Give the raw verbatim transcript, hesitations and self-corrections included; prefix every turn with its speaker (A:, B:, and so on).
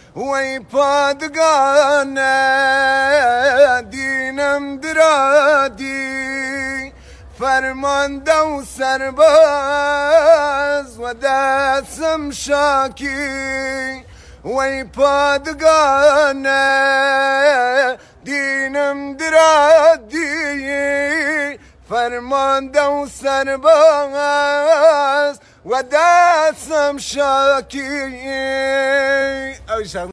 A: وی پادگانه دینم درادی فرمانده و سرباز و دستم شاکی وی پادگانه دینم درادی فرمانده و سرباز و دستم شاکی